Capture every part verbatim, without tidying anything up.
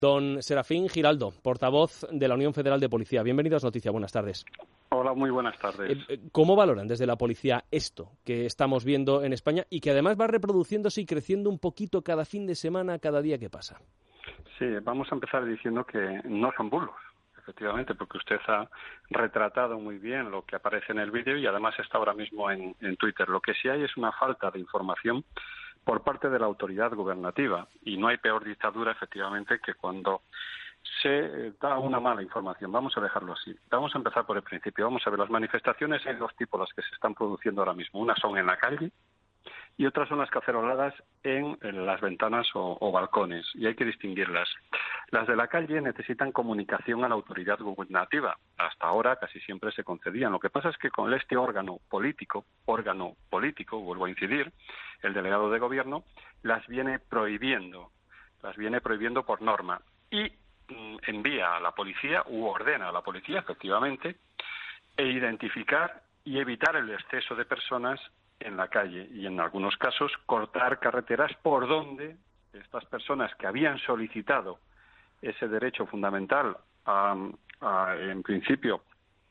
Don Serafín Giraldo, portavoz de la Unión Federal de Policía. Bienvenidos a Noticias, buenas tardes. Hola, muy buenas tardes. ¿Cómo valoran desde la policía esto que estamos viendo en España y que además va reproduciéndose y creciendo un poquito cada fin de semana, cada día que pasa? Sí, vamos a empezar diciendo que no son bulos, efectivamente, porque usted ha retratado muy bien lo que aparece en el vídeo y además está ahora mismo en, en Twitter. Lo que sí hay es una falta de información por parte de la autoridad gubernativa, y no hay peor dictadura, efectivamente, que cuando se da una mala información. Vamos a dejarlo así. Vamos a empezar por el principio. Vamos a ver, las manifestaciones, hay dos tipos las que se están produciendo ahora mismo. Unas son en la calle y otras son las caceroladas en, en las ventanas o, o balcones, y hay que distinguirlas. Las de la calle necesitan comunicación a la autoridad gubernativa. Hasta ahora casi siempre se concedían. Lo que pasa es que con este órgano político, órgano político, vuelvo a incidir, el delegado de gobierno, las viene prohibiendo, las viene prohibiendo por norma, y mm, envía a la policía, u ordena a la policía, efectivamente, e identificar y evitar el exceso de personas en la calle, y en algunos casos cortar carreteras por donde estas personas que habían solicitado ese derecho fundamental a, a, en principio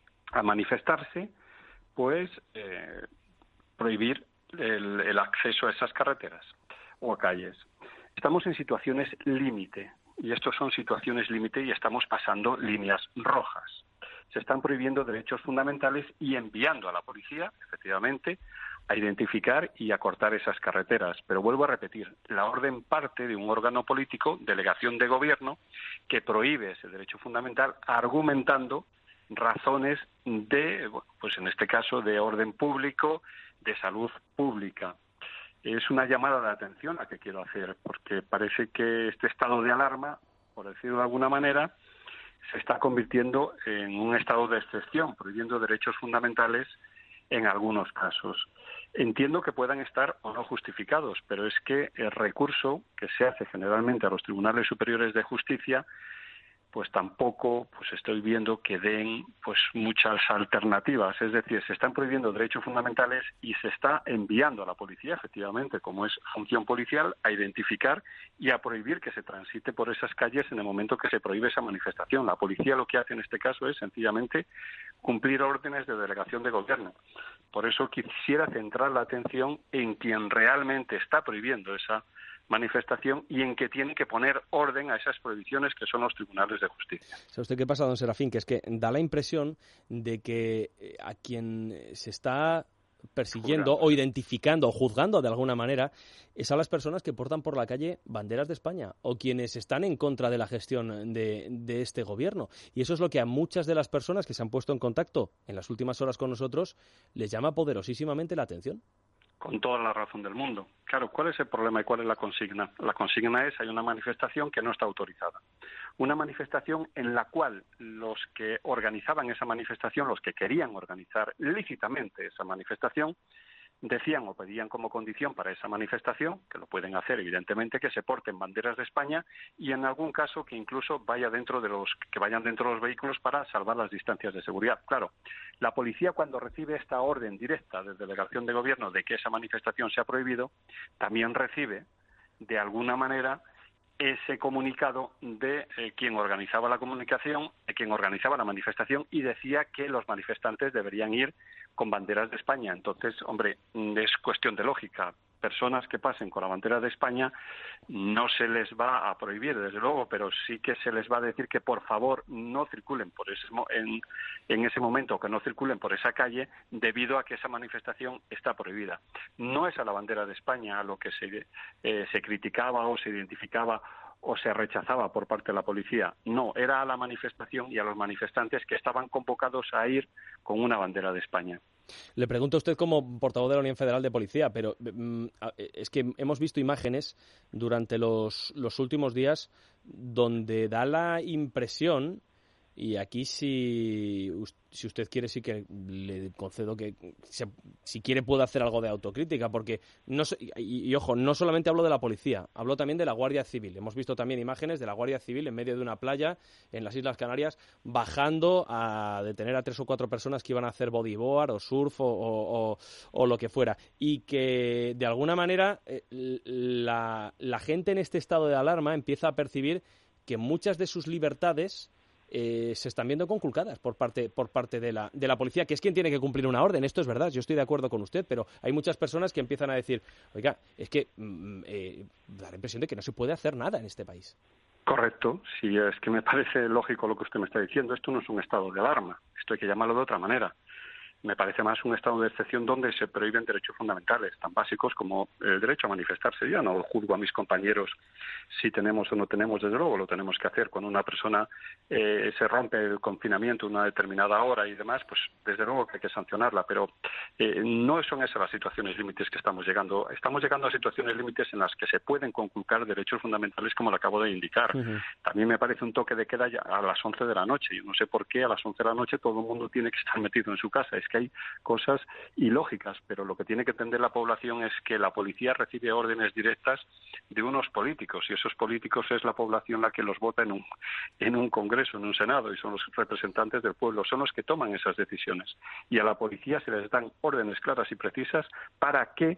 a manifestarse, pues eh, prohibir el, el acceso a esas carreteras o a calles. Estamos en situaciones límite, y estos son situaciones límite y estamos pasando líneas rojas. Se están prohibiendo derechos fundamentales y enviando a la policía, efectivamente, a identificar y a cortar esas carreteras. Pero vuelvo a repetir, la orden parte de un órgano político, delegación de gobierno, que prohíbe ese derecho fundamental argumentando razones de, pues en este caso, de orden público, de salud pública. Es una llamada de atención la que quiero hacer, porque parece que este estado de alarma, por decirlo de alguna manera, se está convirtiendo en un estado de excepción, prohibiendo derechos fundamentales en algunos casos. Entiendo que puedan estar o no justificados, pero es que el recurso que se hace generalmente a los tribunales superiores de justicia, pues tampoco pues estoy viendo que den pues muchas alternativas. Es decir, se están prohibiendo derechos fundamentales y se está enviando a la policía, efectivamente, como es función policial, a identificar y a prohibir que se transite por esas calles en el momento que se prohíbe esa manifestación. La policía lo que hace en este caso es sencillamente cumplir órdenes de delegación de gobierno. Por eso quisiera centrar la atención en quien realmente está prohibiendo esa manifestación y en que tiene que poner orden a esas prohibiciones que son los tribunales de justicia. ¿Sabe usted qué pasa, don Serafín? Que es que da la impresión de que a quien se está persiguiendo Juzgando. o identificando o juzgando de alguna manera es a las personas que portan por la calle banderas de España o quienes están en contra de la gestión de, de este gobierno. Y eso es lo que a muchas de las personas que se han puesto en contacto en las últimas horas con nosotros les llama poderosísimamente la atención. Con toda la razón del mundo. Claro, ¿cuál es el problema y cuál es la consigna? La consigna es, hay una manifestación que no está autorizada. Una manifestación en la cual los que organizaban esa manifestación, los que querían organizar lícitamente esa manifestación, decían o pedían como condición para esa manifestación, que lo pueden hacer evidentemente, que se porten banderas de España y en algún caso que incluso vaya dentro de los que vayan dentro de los vehículos para salvar las distancias de seguridad. Claro, la policía cuando recibe esta orden directa de delegación de gobierno de que esa manifestación se ha prohibido, también recibe de alguna manera ese comunicado de eh, quien organizaba la comunicación, de quien organizaba la manifestación y decía que los manifestantes deberían ir con banderas de España. Entonces, hombre, es cuestión de lógica. Personas que pasen con la bandera de España no se les va a prohibir, desde luego, pero sí que se les va a decir que por favor no circulen por ese en, en ese momento, que no circulen por esa calle debido a que esa manifestación está prohibida. No es a la bandera de España a lo que se, eh, se criticaba o se identificaba o se rechazaba por parte de la policía. No, era a la manifestación y a los manifestantes que estaban convocados a ir con una bandera de España. Le pregunto a usted como portavoz de la Unión Federal de Policía, pero mm, es que hemos visto imágenes durante los, los últimos días donde da la impresión, y aquí si, si usted quiere sí que le concedo que se, si quiere puede hacer algo de autocrítica, porque no y, y ojo, no solamente hablo de la policía, hablo también de la Guardia Civil. Hemos visto también imágenes de la Guardia Civil en medio de una playa en las Islas Canarias bajando a detener a tres o cuatro personas que iban a hacer bodyboard o surf o, o, o, o lo que fuera, y que de alguna manera eh, la, la gente en este estado de alarma empieza a percibir que muchas de sus libertades eh, se están viendo conculcadas por parte por parte de la de la policía, que es quien tiene que cumplir una orden. Esto es verdad, yo estoy de acuerdo con usted, pero hay muchas personas que empiezan a decir, oiga, es que mm, eh, da la impresión de que no se puede hacer nada en este país. Correcto, sí, es que me parece lógico lo que usted me está diciendo. Esto no es un estado de alarma, esto hay que llamarlo de otra manera. Me parece más un estado de excepción donde se prohíben derechos fundamentales tan básicos como el derecho a manifestarse. Yo no juzgo a mis compañeros si tenemos o no tenemos, desde luego lo tenemos que hacer. Cuando una persona eh, se rompe el confinamiento una determinada hora y demás, pues desde luego que hay que sancionarla, pero eh, no son esas las situaciones límites que estamos llegando. Estamos llegando a situaciones límites en las que se pueden conculcar derechos fundamentales, como lo acabo de indicar. Uh-huh. También me parece un toque de queda ya a las once de la noche. Yo no sé por qué a las once de la noche todo el mundo tiene que estar metido en su casa. Es que hay cosas ilógicas, pero lo que tiene que entender la población es que la policía recibe órdenes directas de unos políticos, y esos políticos es la población la que los vota en un, en un Congreso, en un Senado, y son los representantes del pueblo, son los que toman esas decisiones. Y a la policía se les dan órdenes claras y precisas para que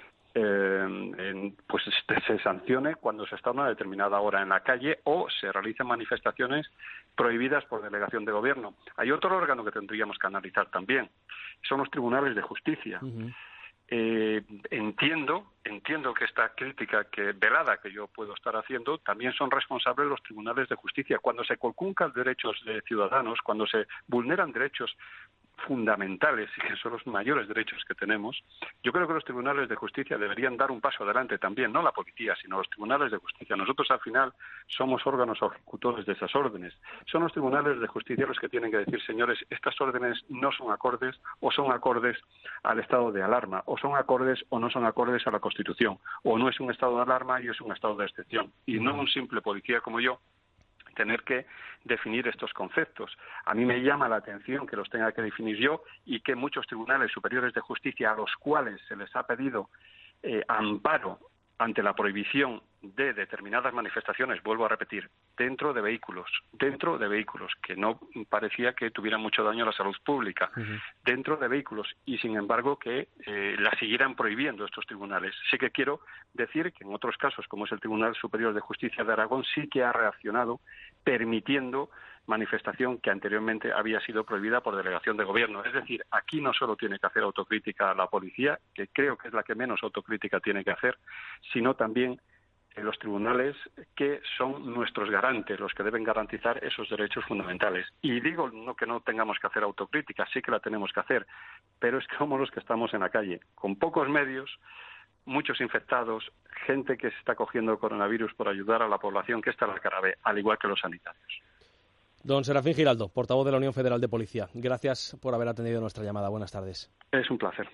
Eh, en, pues se sancione cuando se está a una determinada hora en la calle o se realicen manifestaciones prohibidas por delegación de gobierno. Hay otro órgano que tendríamos que analizar también, son los tribunales de justicia. Uh-huh. Eh, entiendo, entiendo que esta crítica que velada que yo puedo estar haciendo, también son responsables los tribunales de justicia. Cuando se conculcan derechos de ciudadanos, cuando se vulneran derechos fundamentales y que son los mayores derechos que tenemos, yo creo que los tribunales de justicia deberían dar un paso adelante también, no la policía, sino los tribunales de justicia. Nosotros al final somos órganos ejecutores de esas órdenes. Son los tribunales de justicia los que tienen que decir, señores, estas órdenes no son acordes o son acordes al estado de alarma, o son acordes o no son acordes a la Constitución, o no es un estado de alarma y es un estado de excepción, y no un simple policía como yo tener que definir estos conceptos. A mí me llama la atención que los tenga que definir yo y que muchos tribunales superiores de justicia a los cuales se les ha pedido eh, amparo ante la prohibición de determinadas manifestaciones, vuelvo a repetir, dentro de vehículos, dentro de vehículos, que no parecía que tuvieran mucho daño a la salud pública, uh-huh. dentro de vehículos, y sin embargo que eh, la siguieran prohibiendo estos tribunales. Sí que quiero decir que en otros casos, como es el Tribunal Superior de Justicia de Aragón, sí que ha reaccionado permitiendo manifestación que anteriormente había sido prohibida por delegación de gobierno. Es decir, aquí no solo tiene que hacer autocrítica a la policía, que creo que es la que menos autocrítica tiene que hacer, sino también los tribunales, que son nuestros garantes, los que deben garantizar esos derechos fundamentales. Y digo no que no tengamos que hacer autocrítica, sí que la tenemos que hacer, pero es que somos los que estamos en la calle, con pocos medios, muchos infectados, gente que se está cogiendo el coronavirus por ayudar a la población, que está en la cara B, al igual que los sanitarios. Don Serafín Giraldo, portavoz de la Unión Federal de Policía, gracias por haber atendido nuestra llamada. Buenas tardes. Es un placer.